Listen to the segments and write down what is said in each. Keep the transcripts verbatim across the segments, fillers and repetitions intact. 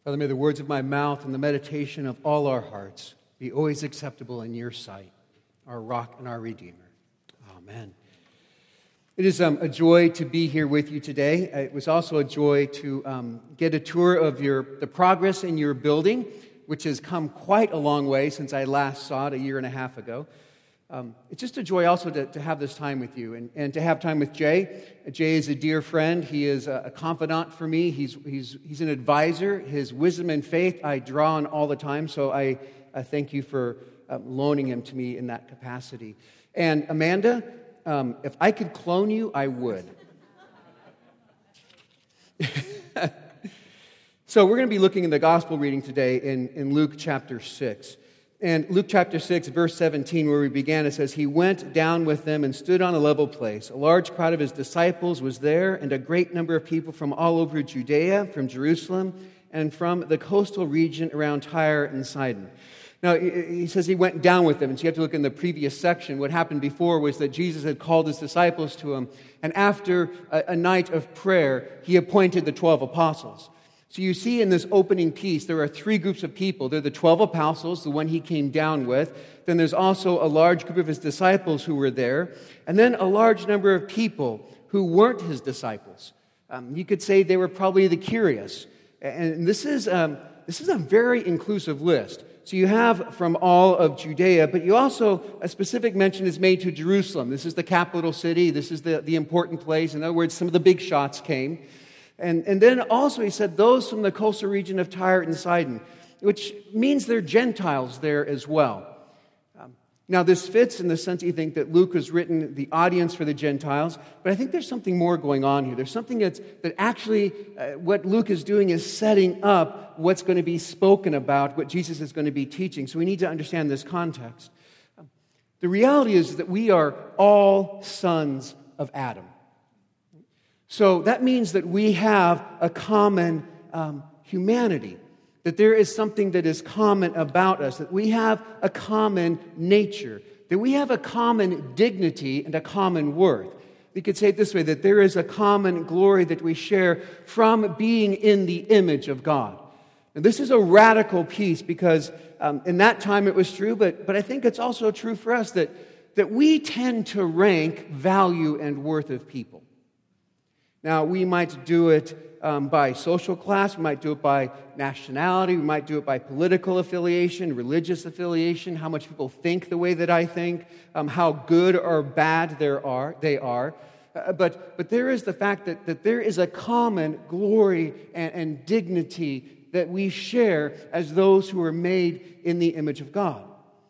Father, may the words of my mouth and the meditation of all our hearts be always acceptable in your sight, our rock and our redeemer. Amen. It is um, a joy to be here with you today. It was also a joy to um, get a tour of your the progress in your building, which has come quite a long way since I last saw it a year and a half ago. Um, it's just a joy also to, to have this time with you and, and to have time with Jay. Jay is a dear friend. He is a, a confidant for me. He's, he's, he's an advisor. His wisdom and faith I draw on all the time, so I, I thank you for um, loaning him to me in that capacity. And Amanda, um, if I could clone you, I would. So we're going to be looking in the gospel reading today in, in Luke chapter six. And Luke chapter six, verse seventeen, where we began, it says, "He went down with them and stood on a level place. A large crowd of his disciples was there, and a great number of people from all over Judea, from Jerusalem, and from the coastal region around Tyre and Sidon." Now, he says he went down with them, and so you have to look in the previous section. What happened before was that Jesus had called his disciples to him, and after a, a night of prayer, he appointed the twelve apostles. So you see in this opening piece, there are three groups of people. They're the twelve apostles, the one he came down with. Then there's also a large group of his disciples who were there. And then a large number of people who weren't his disciples. Um, you could say they were probably the curious. And this is, um, this is a very inclusive list. So you have from all of Judea, but you also, a specific mention is made to Jerusalem. This is the capital city. This is the, the important place. In other words, some of the big shots came. And, and then also he said those from the coastal region of Tyre and Sidon, which means they're Gentiles there as well. Um, now this fits in the sense you think that Luke has written the audience for the Gentiles, but I think there's something more going on here. There's something that's, that actually uh, what Luke is doing is setting up what's going to be spoken about, what Jesus is going to be teaching. So we need to understand this context. Um, the reality is that we are all sons of Adam. So that means that we have a common um, humanity, that there is something that is common about us, that we have a common nature, that we have a common dignity and a common worth. We could say it this way, that there is a common glory that we share from being in the image of God. And this is a radical piece because um, in that time it was true, but, but I think it's also true for us that, that we tend to rank value and worth of people. Now, we might do it um, by social class, we might do it by nationality, we might do it by political affiliation, religious affiliation, how much people think the way that I think, um, how good or bad there are, they are. Uh, but, but there is the fact that, that there is a common glory and, and dignity that we share as those who are made in the image of God.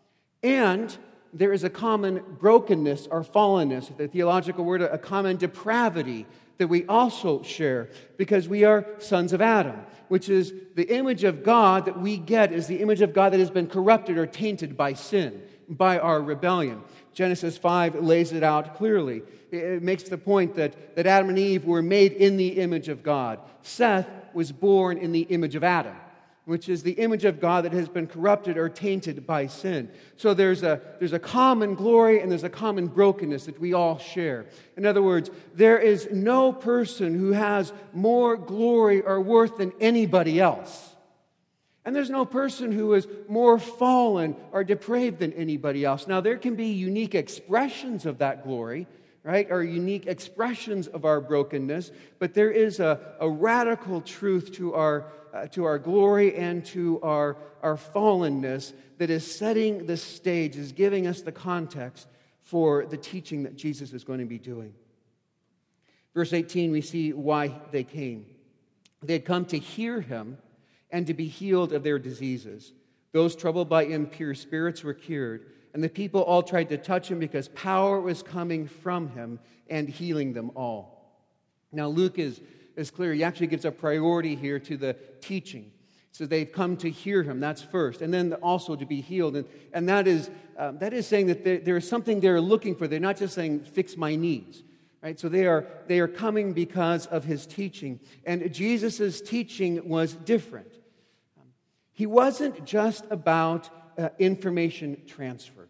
And there is a common brokenness or fallenness, the theological word, a common depravity that we also share because we are sons of Adam, which is the image of God that we get is the image of God that has been corrupted or tainted by sin, by our rebellion. Genesis five lays it out clearly. It makes the point that, that Adam and Eve were made in the image of God. Seth was born in the image of Adam, which is the image of God that has been corrupted or tainted by sin. So there's a, there's a common glory and there's a common brokenness that we all share. In other words, there is no person who has more glory or worth than anybody else. And there's no person who is more fallen or depraved than anybody else. Now, there can be unique expressions of that glory, right, or unique expressions of our brokenness, but there is a, a radical truth to our Uh, to our glory and to our, our fallenness that is setting the stage, is giving us the context for the teaching that Jesus is going to be doing. Verse eighteen, we see why they came. They had come to hear him and to be healed of their diseases. Those troubled by impure spirits were cured, and the people all tried to touch him because power was coming from him and healing them all. Now Luke is is clear. He actually gives a priority here to the teaching. So they've come to hear him, that's first. And then also to be healed. And, and that is um, that is saying that there, there is something they're looking for. They're not just saying, fix my needs. Right? So they are, they are coming because of his teaching. And Jesus' teaching was different. Um, he wasn't just about uh, information transfer.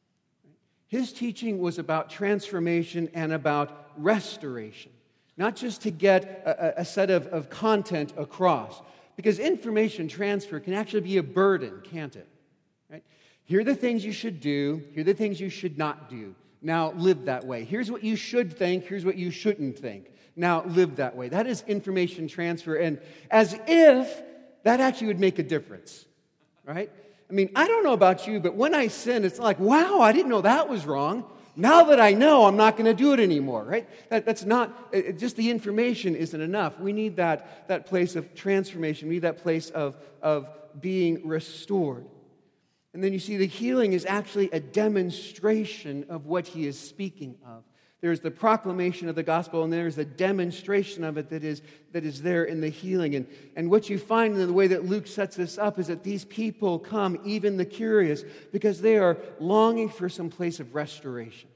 His teaching was about transformation and about restoration. Not just to get a, a set of, of content across, Because information transfer can actually be a burden, can't it? Right? Here are the things you should do. Here are the things you should not do. Now live that way. Here's what you should think. Here's what you shouldn't think. Now live that way. That is information transfer. And as if that actually would make a difference, right? I mean, I don't know about you, but when I sin, it's like, wow, I didn't know that was wrong. Now that I know, I'm not going to do it anymore, right? That, that's not, it, just the information isn't enough. We need that, that place of transformation. We need that place of, of being restored. And then you see the healing is actually a demonstration of what he is speaking of. There's the proclamation of the gospel, and there's a demonstration of it that is, that is there in the healing. And, and what you find in the way that Luke sets this up is that these people come, even the curious, because they are longing for some place of restoration.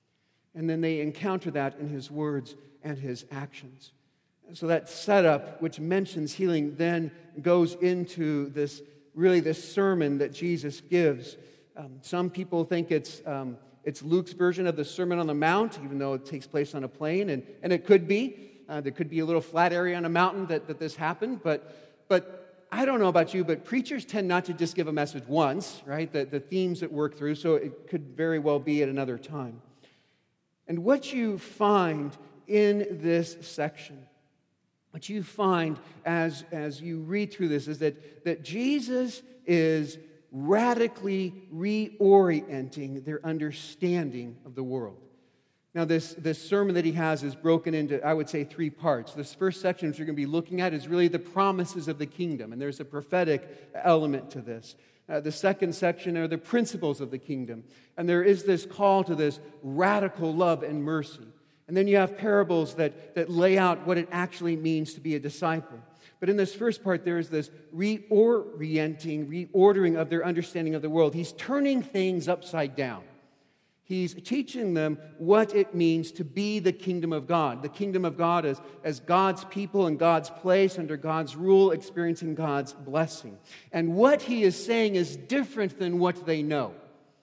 And then they encounter that in his words and his actions. And so that setup, which mentions healing, then goes into this, really this sermon that Jesus gives. Um, some people think it's... Um, It's Luke's version of the Sermon on the Mount, even though it takes place on a plain, and, and it could be. Uh, there could be a little flat area on a mountain that, that this happened, but, but I don't know about you, but preachers tend not to just give a message once, right? The, the themes that work through, so it could very well be at another time. And what you find in this section, what you find as, as you read through this is that, that Jesus is radically reorienting their understanding of the world. Now, this, this sermon that he has is broken into, I would say, three parts. This first section, which you're going to be looking at, is really the promises of the kingdom, and there's a prophetic element to this. Uh, the second section are the principles of the kingdom, and there is this call to this radical love and mercy. And then you have parables that, that lay out what it actually means to be a disciple. But in this first part, there is this reorienting, reordering of their understanding of the world. He's turning things upside down. He's teaching them what it means to be the kingdom of God. The kingdom of God as, as God's people in God's place, under God's rule, experiencing God's blessing. And what he is saying is different than what they know.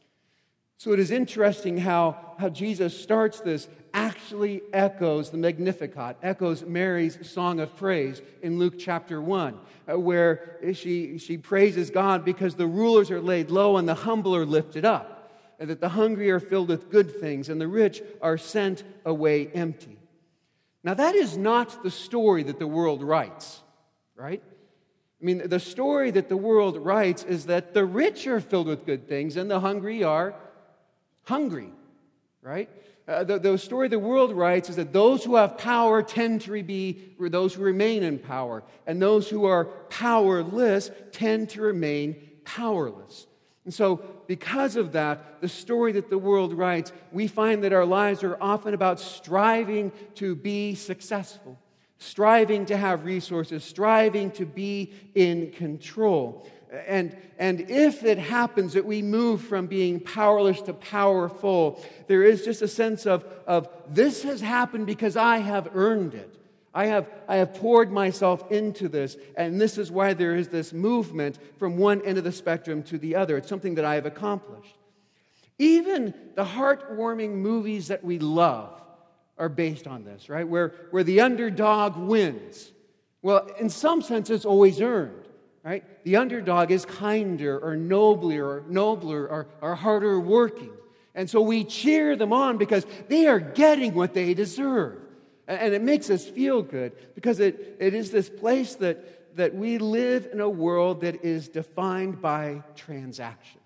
So it is interesting how, how Jesus starts this actually echoes the Magnificat, echoes Mary's song of praise in Luke chapter one, uh, where she, she praises God because the rulers are laid low and the humble are lifted up, and that the hungry are filled with good things and the rich are sent away empty. Now that is not the story that the world writes, right? I mean, the story that the world writes is that the rich are filled with good things and the hungry are hungry, right? Uh, the, the story the world writes is that those who have power tend to be those who remain in power, and those who are powerless tend to remain powerless. And so, because of that, the story that the world writes, we find that our lives are often about striving to be successful, striving to have resources, striving to be in control. And, and if it happens that we move from being powerless to powerful, there is just a sense of, of this has happened because I have earned it. I have, I have poured myself into this, and this is why there is this movement from one end of the spectrum to the other. It's something that I have accomplished. Even the heartwarming movies that we love are based on this, right? Where, where the underdog wins. Well, in some sense, it's always earned. Right? The underdog is kinder or nobler or nobler or, or harder working. And so we cheer them on because they are getting what they deserve. And it makes us feel good because it, it is this place that, that we live in a world that is defined by transaction.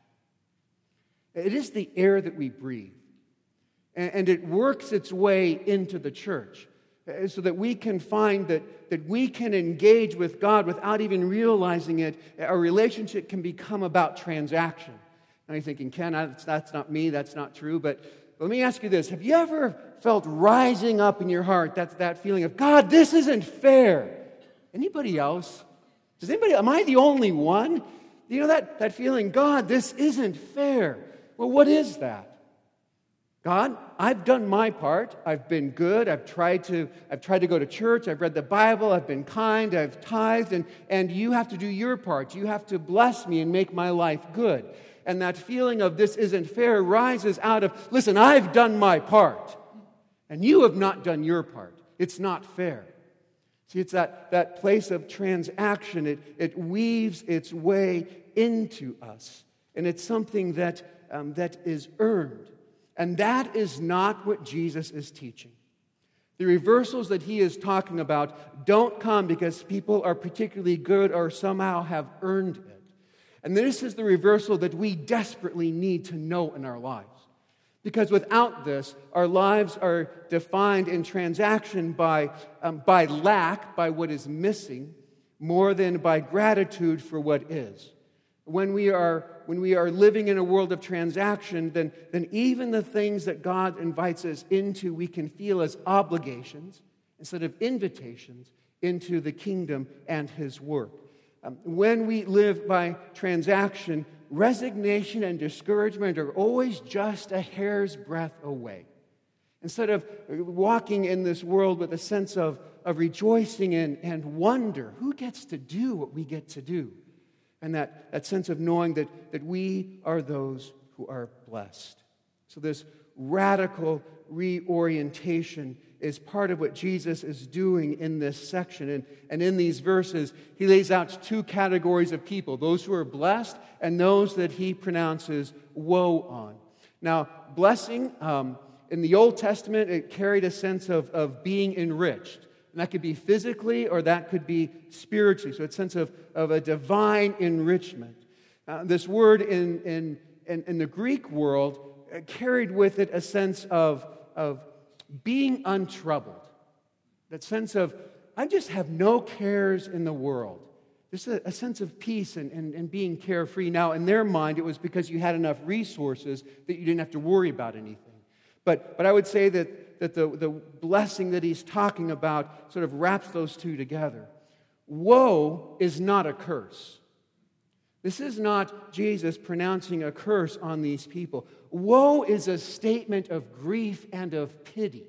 It is the air that we breathe. And, and it works its way into the church. So that we can find that, that we can engage with God without even realizing it. Our relationship can become about transaction. Now you're thinking, Ken, that's, that's not me, that's not true. But let me ask you this. Have you ever felt rising up in your heart that's that feeling of, God, this isn't fair? Anybody else? Does anybody, am I the only one? You know that, that feeling, God, this isn't fair. Well, what is that? God, I've done my part. I've been good. I've tried to, I've tried to go to church. I've read the Bible. I've been kind. I've tithed. And, and you have to do your part. You have to bless me and make my life good. And that feeling of this isn't fair rises out of, listen, I've done my part. And you have not done your part. It's not fair. See, it's that, that place of transaction. It, it weaves its way into us. And it's something that, um, that is earned. And that is not what Jesus is teaching. The reversals that he is talking about don't come because people are particularly good or somehow have earned it. And this is the reversal that we desperately need to know in our lives. Because without this, our lives are defined in transaction by, um, by lack, by what is missing, more than by gratitude for what is. When we are, when we are living in a world of transaction, then, then even the things that God invites us into, we can feel as obligations instead of invitations into the kingdom and His work. Um, when we live by transaction, resignation and discouragement are always just a hair's breadth away. Instead of walking in this world with a sense of, of rejoicing and, and wonder, who gets to do what we get to do? And that, that sense of knowing that, that we are those who are blessed. So this radical reorientation is part of what Jesus is doing in this section. And, and in these verses, he lays out two categories of people, those who are blessed and those that he pronounces woe on. Now, blessing, um, in the Old Testament, it carried a sense of, of being enriched. And that could be physically or that could be spiritually. So it's a sense of, of a divine enrichment. Uh, this word in, in, in, in the Greek world carried with it a sense of, of being untroubled. That sense of, I just have no cares in the world. Just a, a sense of peace and, and, and being carefree. Now, in their mind, it was because you had enough resources that you didn't have to worry about anything. But, but I would say that, that the, the blessing that he's talking about sort of wraps those two together. Woe is not a curse. This is not Jesus pronouncing a curse on these people. Woe is a statement of grief and of pity.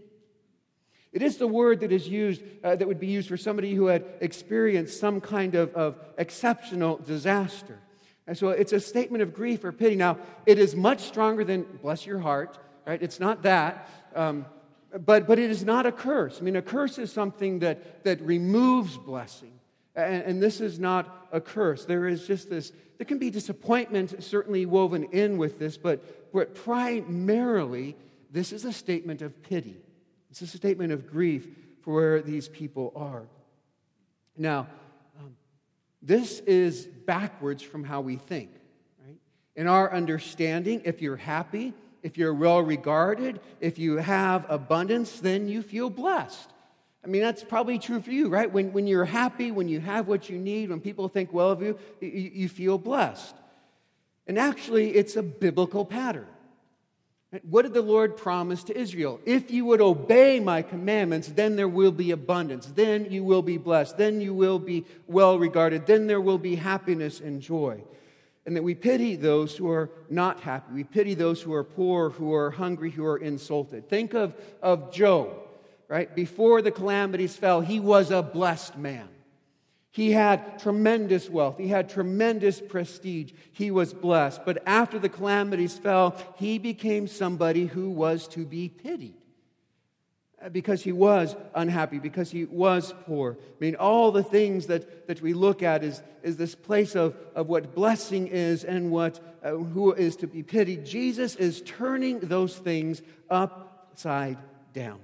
It is the word that is used, uh, that would be used for somebody who had experienced some kind of, of exceptional disaster. And so it's a statement of grief or pity. Now, it is much stronger than bless your heart, right? It's not that. Um, but, but it is not a curse. I mean, a curse is something that, that removes blessing. And, and this is not a curse. There is just this, there can be disappointment certainly woven in with this, but, but primarily, this is a statement of pity. This is a statement of grief for where these people are. Now, um, this is backwards from how we think. Right? In our understanding, if you're happy, if you're well-regarded, if you have abundance, then you feel blessed. I mean, that's probably true for you, right? When, when you're happy, when you have what you need, when people think well of you, you, you feel blessed. And actually, it's a biblical pattern. What did the Lord promise to Israel? If you would obey my commandments, then there will be abundance. Then you will be blessed. Then you will be well-regarded. Then there will be happiness and joy. And that we pity those who are not happy. We pity those who are poor, who are hungry, who are insulted. Think of, of Job. Right? Before the calamities fell, he was a blessed man. He had tremendous wealth. He had tremendous prestige. He was blessed. But after the calamities fell, he became somebody who was to be pitied. Because he was unhappy, because he was poor. I mean, all the things that, that we look at is, is this place of, of what blessing is and what uh, who is to be pitied. Jesus is turning those things upside down.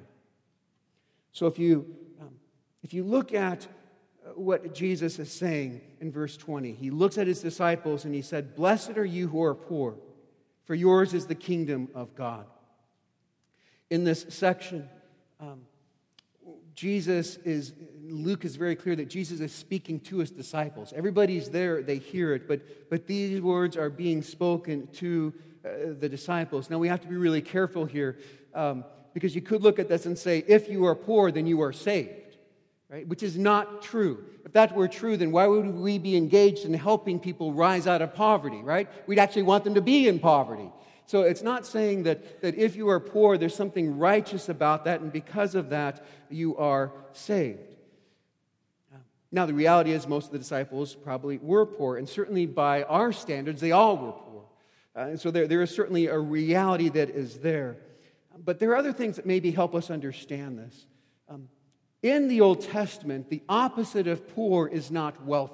So if you, um, if you look at what Jesus is saying in verse twenty, he looks at his disciples and he said, "Blessed are you who are poor, for yours is the kingdom of God." In this section, um, Jesus is, Luke is very clear that Jesus is speaking to his disciples. Everybody's there, they hear it, but, but these words are being spoken to uh, the disciples. Now we have to be really careful here. Um, Because you could look at this and say, if you are poor, then you are saved, right? Which is not true. If that were true, then why would we be engaged in helping people rise out of poverty, right? We'd actually want them to be in poverty. So it's not saying that, that if you are poor, there's something righteous about that, and because of that, you are saved. Now, the reality is most of the disciples probably were poor, and certainly by our standards, they all were poor. Uh, and so there, there is certainly a reality that is there. But there are other things that maybe help us understand this. Um, In the Old Testament, the opposite of poor is not wealthy.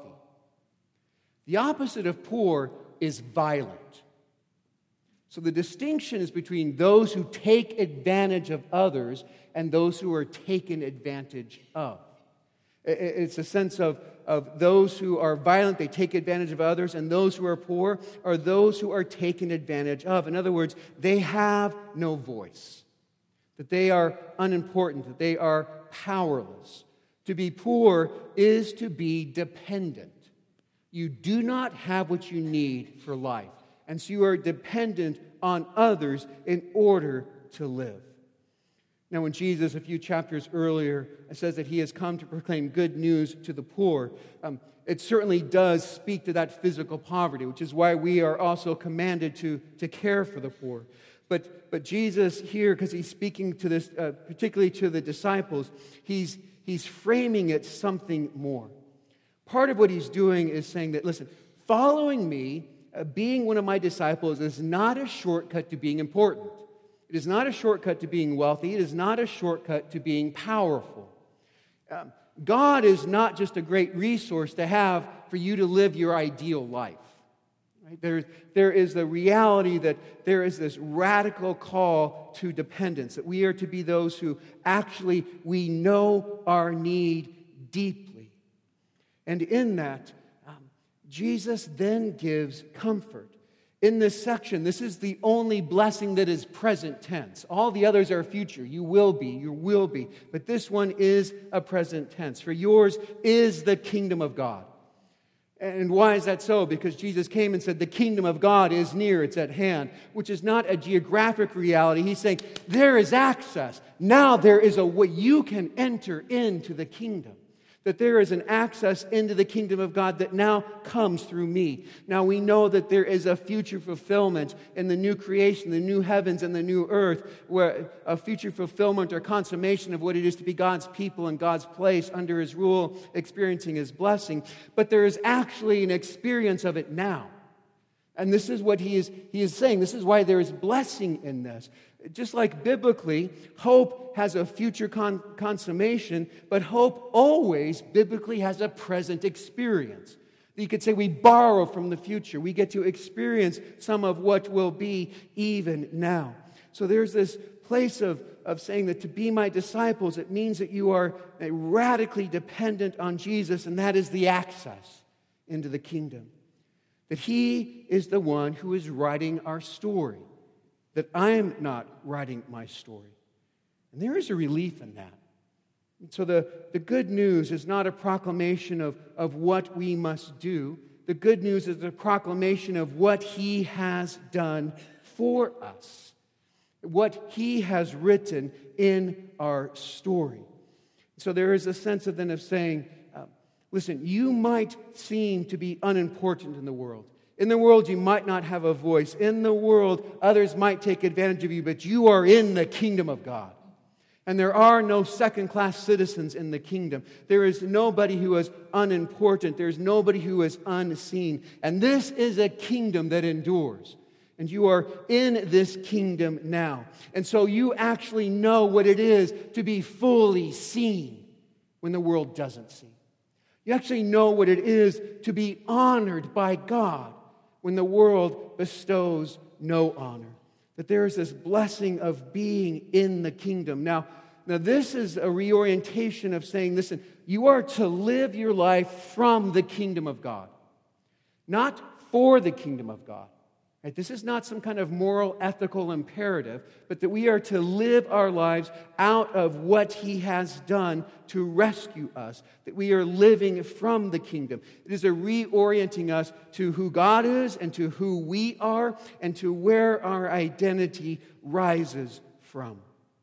The opposite of poor is violent. So the distinction is between those who take advantage of others and those who are taken advantage of. It's a sense of, of those who are violent, they take advantage of others, and those who are poor are those who are taken advantage of. In other words, they have no voice, that they are unimportant, that they are powerless. To be poor is to be dependent. You do not have what you need for life, and so you are dependent on others in order to live. Now, when Jesus, a few chapters earlier, says that he has come to proclaim good news to the poor, um, it certainly does speak to that physical poverty, which is why we are also commanded to, to care for the poor. But, but Jesus here, because he's speaking to this, uh, particularly to the disciples, he's, he's framing it something more. Part of what he's doing is saying that, listen, following me, uh, being one of my disciples, is not a shortcut to being important. It is not a shortcut to being wealthy. It is not a shortcut to being powerful. Um, God is not just a great resource to have for you to live your ideal life. Right? There, there is the reality that there is this radical call to dependence, that we are to be those who actually, we know our need deeply. And in that, um, Jesus then gives comfort. In this section, this is the only blessing that is present tense. All the others are future. You will be, you will be. But this one is a present tense. For yours is the kingdom of God. And why is that so? Because Jesus came and said, the kingdom of God is near, it's at hand, which is not a geographic reality. He's saying, there is access. Now there is a way you can enter into the kingdom. That there is an access into the kingdom of God that now comes through me. Now we know that there is a future fulfillment in the new creation, the new heavens and the new earth, where a future fulfillment or consummation of what it is to be God's people in God's place under His rule, experiencing His blessing. But there is actually an experience of it now. And this is what he is, he is saying. This is why there is blessing in this. Just like biblically, hope has a future con- consummation, but hope always biblically has a present experience. You could say we borrow from the future. We get to experience some of what will be even now. So there's this place of, of saying that to be my disciples, it means that you are radically dependent on Jesus, and that is the access into the kingdom. That He is the one who is writing our story. That I am not writing my story. And there is a relief in that. And so the, the good news is not a proclamation of, of what we must do. The good news is a proclamation of what He has done for us. What He has written in our story. So there is a sense of then of saying, uh, listen, you might seem to be unimportant in the world. In the world, you might not have a voice. In the world, others might take advantage of you, but you are in the kingdom of God. And there are no second-class citizens in the kingdom. There is nobody who is unimportant. There's nobody who is unseen. And this is a kingdom that endures. And you are in this kingdom now. And so you actually know what it is to be fully seen when the world doesn't see. You actually know what it is to be honored by God when the world bestows no honor. That there is this blessing of being in the kingdom. Now, now this is a reorientation of saying, listen, you are to live your life from the kingdom of God, not for the kingdom of God. Right? This is not some kind of moral, ethical imperative, but that we are to live our lives out of what He has done to rescue us, that we are living from the kingdom. It is a reorienting us to who God is and to who we are and to where our identity rises from.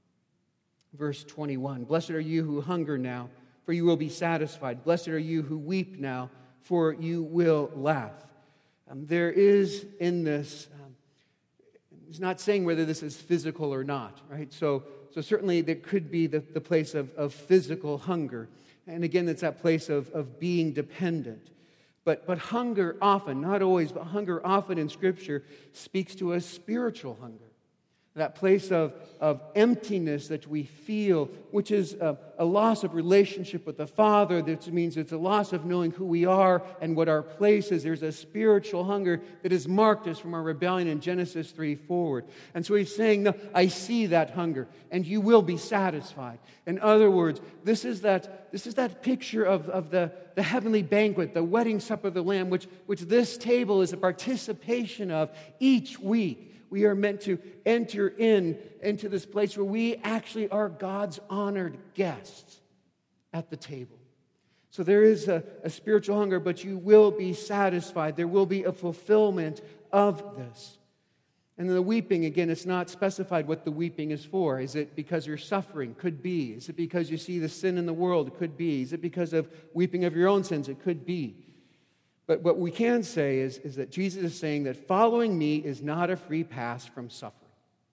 Verse twenty-one, blessed are you who hunger now, for you will be satisfied. Blessed are you who weep now, for you will laugh. Um, there is in this, um, he's not saying whether this is physical or not, right? So, so certainly there could be the, the place of, of physical hunger. And again, it's that place of, of being dependent. But, but hunger often, not always, but hunger often in Scripture speaks to a spiritual hunger. That place of, of emptiness that we feel, which is a, a loss of relationship with the Father. That means it's a loss of knowing who we are and what our place is. There's a spiritual hunger that has marked us from our rebellion in Genesis three forward. And so he's saying, no, I see that hunger, and you will be satisfied. In other words, this is that, this is that picture of, of the, the heavenly banquet, the wedding supper of the Lamb, which, which this table is a participation of each week. We are meant to enter in into this place where we actually are God's honored guests at the table. So there is a, a spiritual hunger, but you will be satisfied. There will be a fulfillment of this. And then the weeping, again, it's not specified what the weeping is for. Is it because you're suffering? Could be. Is it because you see the sin in the world? It could be. Is it because of weeping of your own sins? It could be. But what we can say is, is that Jesus is saying that following me is not a free pass from suffering.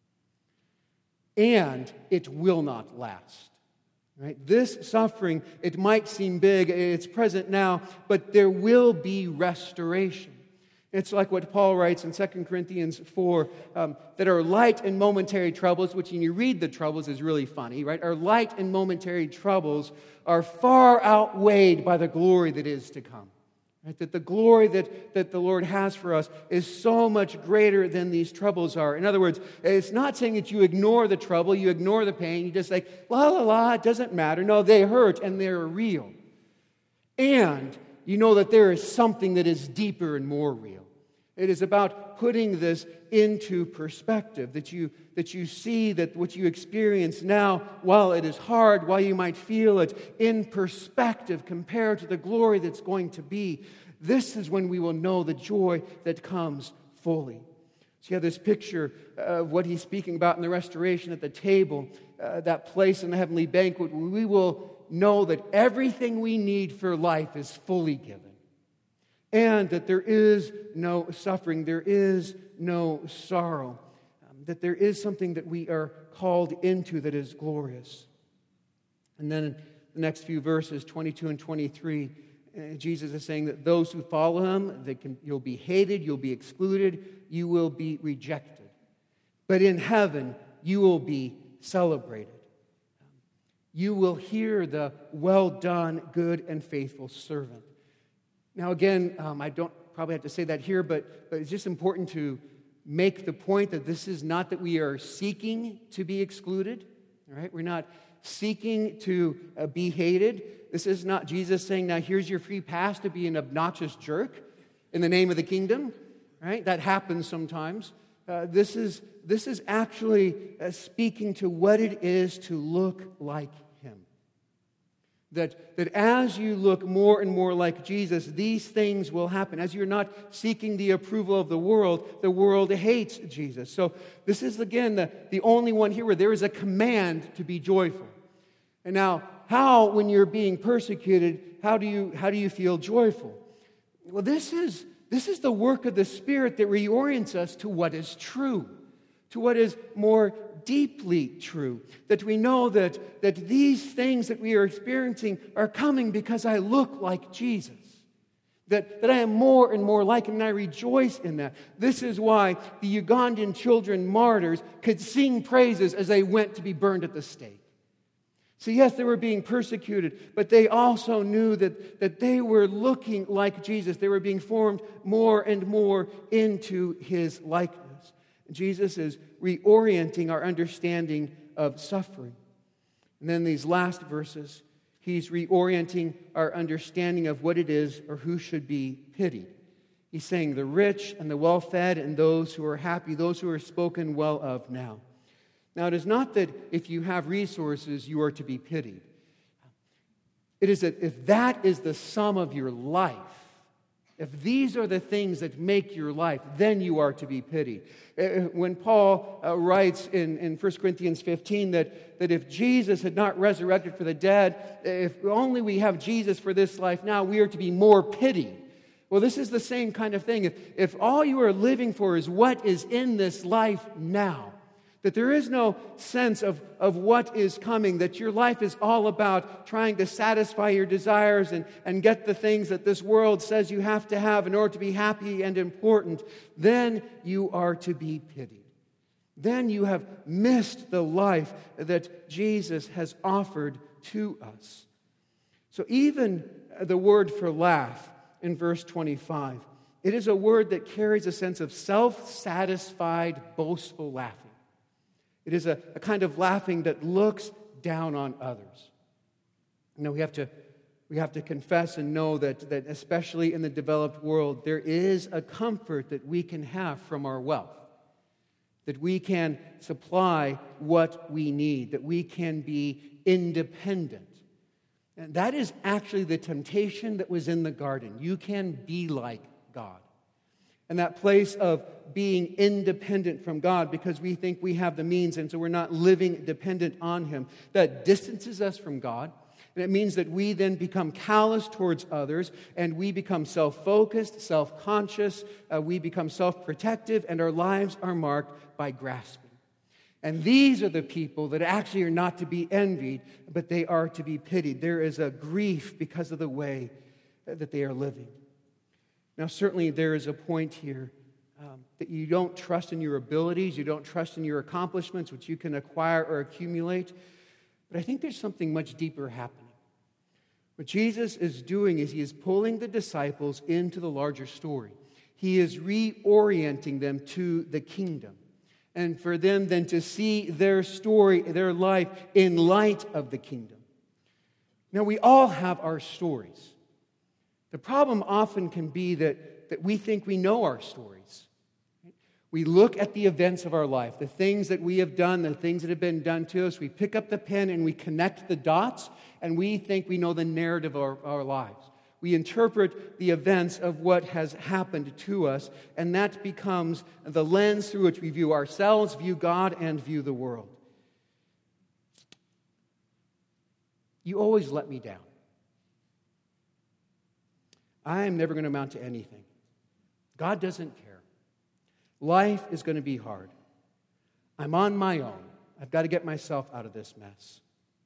And it will not last. Right? This suffering, it might seem big, it's present now, but there will be restoration. It's like what Paul writes in Second Corinthians four, um, that our light and momentary troubles, which when you read the troubles is really funny, right? Our light and momentary troubles are far outweighed by the glory that is to come. Right? That the glory that, that the Lord has for us is so much greater than these troubles are. In other words, it's not saying that you ignore the trouble, you ignore the pain, you just like, la, la, la, it doesn't matter. No, they hurt and they're real. And you know that there is something that is deeper and more real. It is about putting this into perspective, that you, that you see that what you experience now, while it is hard, while you might feel it, in perspective compared to the glory that's going to be. This is when we will know the joy that comes fully. So you have this picture of what he's speaking about in the restoration at the table, uh, that place in the heavenly banquet where we will know that everything we need for life is fully given. And that there is no suffering, there is no sorrow, um, that there is something that we are called into that is glorious. And then in the next few verses, twenty-two and twenty-three, uh, Jesus is saying that those who follow him, they can, you'll be hated, you'll be excluded, you will be rejected. But in heaven, you will be celebrated. You will hear the well done, good and faithful servant. Now again, um, I don't probably have to say that here, but, but it's just important to make the point that this is not that we are seeking to be excluded, right? We're not seeking to uh, be hated. This is not Jesus saying, now here's your free pass to be an obnoxious jerk in the name of the kingdom, right? That happens sometimes. Uh, this is, this is actually uh, speaking to what it is to look like him. That, that as you look more and more like Jesus, these things will happen. As you're not seeking the approval of the world, the world hates Jesus. So this is, again, the, the only one here where there is a command to be joyful. And now, how, when you're being persecuted, how do you, how do you feel joyful? Well, this is, this is the work of the Spirit that reorients us to what is true, to what is more deeply true, that we know that, that these things that we are experiencing are coming because I look like Jesus, that, that I am more and more like him, and I rejoice in that. This is why the Ugandan children martyrs could sing praises as they went to be burned at the stake. So yes, they were being persecuted, but they also knew that, that they were looking like Jesus. They were being formed more and more into his likeness. Jesus is reorienting our understanding of suffering. And then these last verses, he's reorienting our understanding of what it is or who should be pitied. He's saying the rich and the well-fed and those who are happy, those who are spoken well of now. Now, it is not that if you have resources, you are to be pitied. It is that if that is the sum of your life, if these are the things that make your life, then you are to be pitied. When Paul uh, writes in, in First Corinthians fifteen that, that if Jesus had not resurrected for the dead, if only we have Jesus for this life now, we are to be more pitied. Well, this is the same kind of thing. If, if all you are living for is what is in this life now, that there is no sense of, of what is coming, that your life is all about trying to satisfy your desires and, and get the things that this world says you have to have in order to be happy and important, then you are to be pitied. then you have missed the life that Jesus has offered to us. So even the word for laugh in verse twenty-five, it is a word that carries a sense of self-satisfied, boastful laughing. It is a, a kind of laughing that looks down on others. You know, we have to we have to confess and know that, that especially in the developed world, there is a comfort that we can have from our wealth. That we can supply what we need, that we can be independent. And that is actually the temptation that was in the garden. You can be like God. And that place of being independent from God because we think we have the means and so we're not living dependent on Him, that distances us from God. And it means that we then become callous towards others and we become self-focused, self-conscious, uh, we become self-protective, and our lives are marked by grasping. And these are the people that actually are not to be envied, but they are to be pitied. There is a grief because of the way that they are living. Now, certainly there is a point here um, that you don't trust in your abilities, you don't trust in your accomplishments, which you can acquire or accumulate. But I think there's something much deeper happening. What Jesus is doing is He is pulling the disciples into the larger story. He is reorienting them to the kingdom. And for them then to see their story, their life in light of the kingdom. Now, we all have our stories. The problem often can be that, that we think we know our stories. We look at the events of our life, the things that we have done, the things that have been done to us. We pick up the pen and we connect the dots, and we think we know the narrative of our, our lives. We interpret the events of what has happened to us, and that becomes the lens through which we view ourselves, view God, and view the world. You always let me down. I am never going to amount to anything. God doesn't care. Life is going to be hard. I'm on my own. I've got to get myself out of this mess.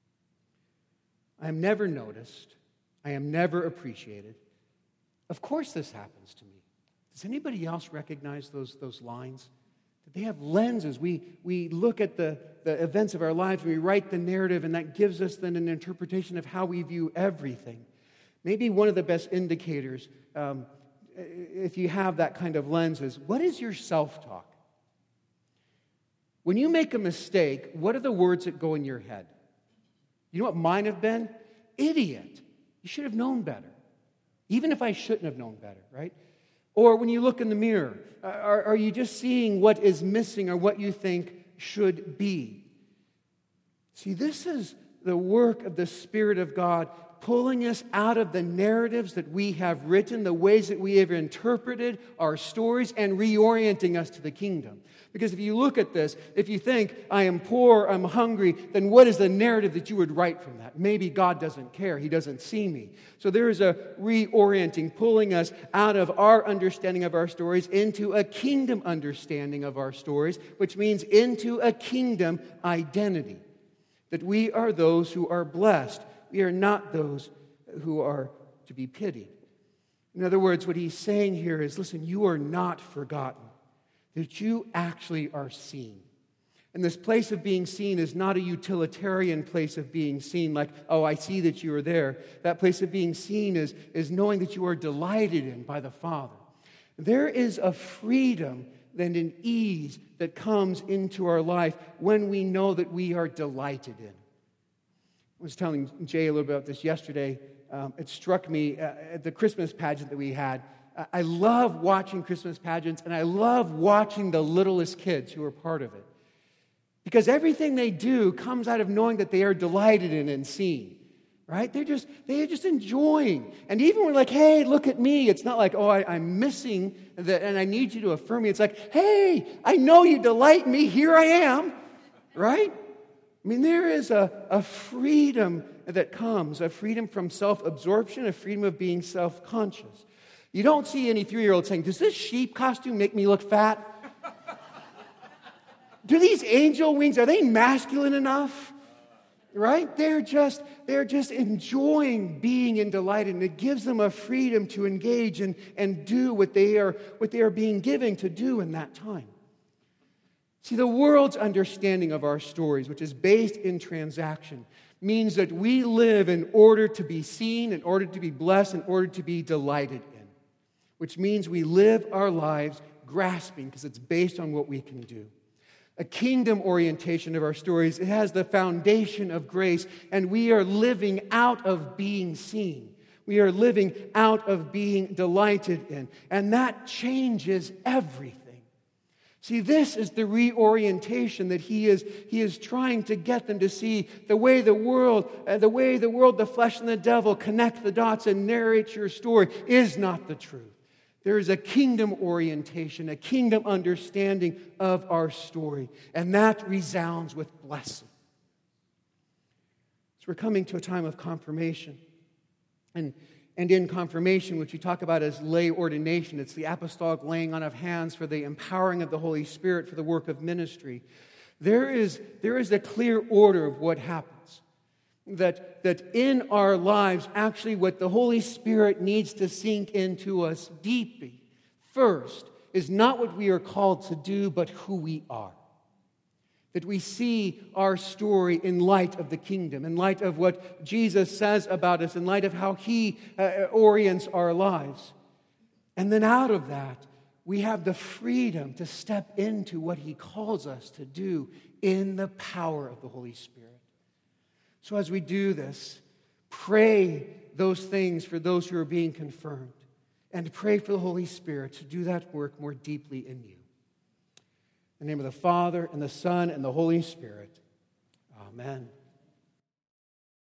I am never noticed. I am never appreciated. Of course this happens to me. Does anybody else recognize those, those lines? That they have lenses. We, we look at the, the events of our lives and we write the narrative, and that gives us then an interpretation of how we view everything. Maybe one of the best indicators, um, if you have that kind of lens, is what is your self-talk? When you make a mistake, what are the words that go in your head? You know what mine have been? Idiot. You should have known better. Even if I shouldn't have known better, right? Or when you look in the mirror, are, are you just seeing what is missing or what you think should be? See, this is the work of the Spirit of God pulling us out of the narratives that we have written, the ways that we have interpreted our stories, and reorienting us to the kingdom. Because if you look at this, if you think, I am poor, I'm hungry, then what is the narrative that you would write from that? Maybe God doesn't care. He doesn't see me. So there is a reorienting, pulling us out of our understanding of our stories into a kingdom understanding of our stories, which means into a kingdom identity. That we are those who are blessed. We are not those who are to be pitied. In other words, what he's saying here is, listen, you are not forgotten. That you actually are seen. And this place of being seen is not a utilitarian place of being seen, like, oh, I see that you are there. That place of being seen is, is knowing that you are delighted in by the Father. There is a freedom and an ease that comes into our life when we know that we are delighted in. I was telling Jay a little bit about this yesterday. Um, it struck me uh, at the Christmas pageant that we had. I love watching Christmas pageants, and I love watching the littlest kids who are part of it. Because everything they do comes out of knowing that they are delighted in and seen. Right? They're just, they're just enjoying. And even when we're like, hey, look at me, it's not like, oh, I, I'm missing that, and I need you to affirm me. It's like, hey, I know you delight in me, here I am. Right? I mean, there is a, a freedom that comes, a freedom from self-absorption, a freedom of being self-conscious. You don't see any three-year-old saying, does this sheep costume make me look fat? Do these angel wings, are they masculine enough? Right? They're just, they're just enjoying being in delight, and it gives them a freedom to engage and, and do what they are, what they are being given to do in that time. See, the world's understanding of our stories, which is based in transaction, means that we live in order to be seen, in order to be blessed, in order to be delighted in. Which means we live our lives grasping because it's based on what we can do. A kingdom orientation of our stories, it has the foundation of grace, and we are living out of being seen. We are living out of being delighted in. And that changes everything. See, this is the reorientation that he is, he is trying to get them to see. The way the world, uh, the way the world, the flesh and the devil connect the dots and narrate your story is not the truth. There is a kingdom orientation, a kingdom understanding of our story, and that resounds with blessing. So we're coming to a time of confirmation. And, and in confirmation, which we talk about as lay ordination, it's the apostolic laying on of hands for the empowering of the Holy Spirit for the work of ministry. There is, there is a clear order of what happens. That, that in our lives, actually what the Holy Spirit needs to sink into us deeply, first, is not what we are called to do, but who we are. That we see our story in light of the kingdom, in light of what Jesus says about us, in light of how He uh, orients our lives. And then out of that, we have the freedom to step into what He calls us to do in the power of the Holy Spirit. So as we do this, pray those things for those who are being confirmed, and pray for the Holy Spirit to do that work more deeply in you. In the name of the Father, and the Son, and the Holy Spirit. Amen.